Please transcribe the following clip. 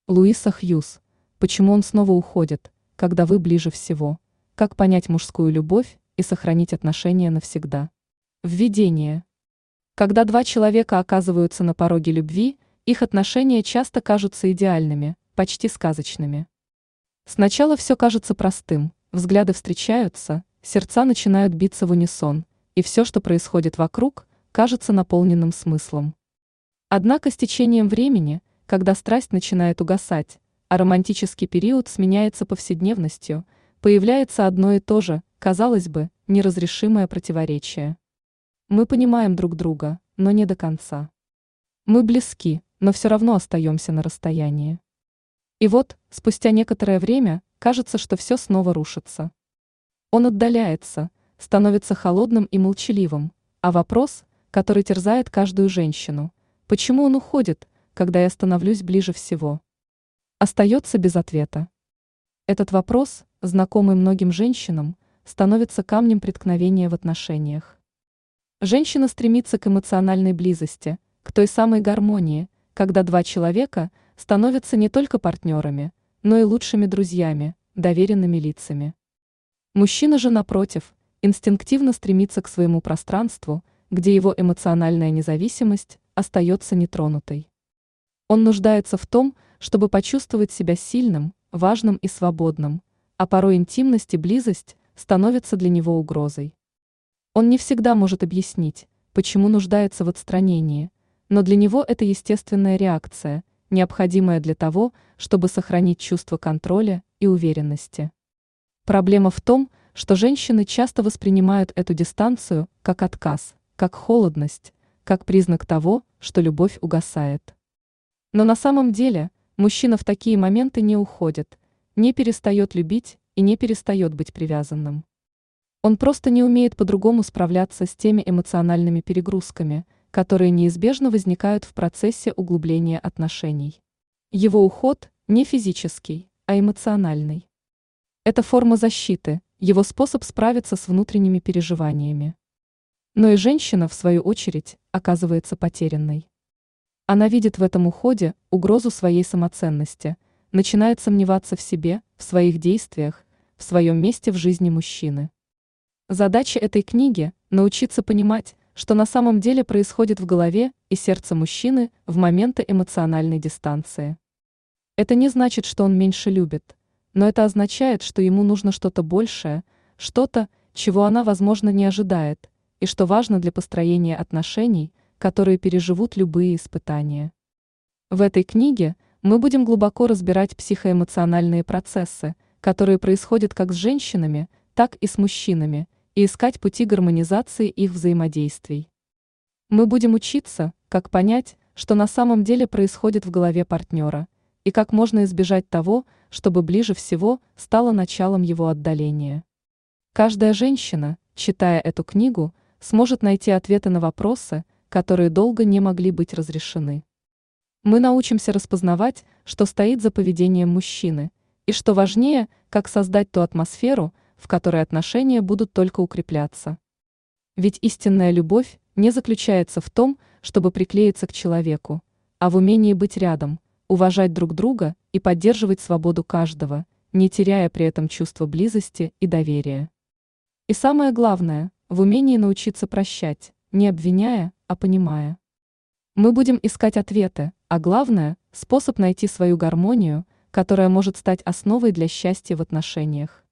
Луиса Хьюз. Почему он снова уходит, когда вы ближе всего? Как понять мужскую любовь и сохранить отношения навсегда? Введение. Когда два человека оказываются на пороге любви, их отношения часто кажутся идеальными, почти сказочными. Сначала все кажется простым, взгляды встречаются, сердца начинают биться в унисон, и все, что происходит вокруг, кажется наполненным смыслом. Однако с течением времени, когда страсть начинает угасать, а романтический период сменяется повседневностью, появляется одно и то же, казалось бы, неразрешимое противоречие. Мы понимаем друг друга, но не до конца. Мы близки, но все равно остаемся на расстоянии. И вот, спустя некоторое время, кажется, что все снова рушится. Он отдаляется, становится холодным и молчаливым, а вопрос, который терзает каждую женщину, почему он уходит, когда я становлюсь ближе всего, остается без ответа. Этот вопрос, знакомый многим женщинам, становится камнем преткновения в отношениях. Женщина стремится к эмоциональной близости, к той самой гармонии, когда два человека становятся не только партнерами, но и лучшими друзьями, доверенными лицами. Мужчина же, напротив, инстинктивно стремится к своему пространству, где его эмоциональная независимость остается нетронутой. Он нуждается в том, чтобы почувствовать себя сильным, важным и свободным, а порой интимность и близость становятся для него угрозой. Он не всегда может объяснить, почему нуждается в отстранении, но для него это естественная реакция, необходимая для того, чтобы сохранить чувство контроля и уверенности. Проблема в том, что женщины часто воспринимают эту дистанцию как отказ, как холодность, как признак того, что любовь угасает. Но на самом деле мужчина в такие моменты не уходит, не перестает любить и не перестает быть привязанным. Он просто не умеет по-другому справляться с теми эмоциональными перегрузками, которые неизбежно возникают в процессе углубления отношений. Его уход не физический, а эмоциональный. Это форма защиты, его способ справиться с внутренними переживаниями. Но и женщина, в свою очередь, оказывается потерянной. Она видит в этом уходе угрозу своей самоценности, начинает сомневаться в себе, в своих действиях, в своем месте в жизни мужчины. Задача этой книги – научиться понимать, что на самом деле происходит в голове и сердце мужчины в моменты эмоциональной дистанции. Это не значит, что он меньше любит, но это означает, что ему нужно что-то большее, что-то, чего она, возможно, не ожидает, и что важно для построения отношений, которые переживут любые испытания. В этой книге мы будем глубоко разбирать психоэмоциональные процессы, которые происходят как с женщинами, так и с мужчинами, и искать пути гармонизации их взаимодействий. Мы будем учиться, как понять, что на самом деле происходит в голове партнера, и как можно избежать того, чтобы ближе всего стало началом его отдаления. Каждая женщина, читая эту книгу, сможет найти ответы на вопросы, которые долго не могли быть разрешены. Мы научимся распознавать, что стоит за поведением мужчины, и что важнее, как создать ту атмосферу, в которой отношения будут только укрепляться. Ведь истинная любовь не заключается в том, чтобы приклеиться к человеку, а в умении быть рядом, уважать друг друга и поддерживать свободу каждого, не теряя при этом чувство близости и доверия. И самое главное, в умении научиться прощать, не обвиняя, а понимая. Мы будем искать ответы, а главное – способ найти свою гармонию, которая может стать основой для счастья в отношениях.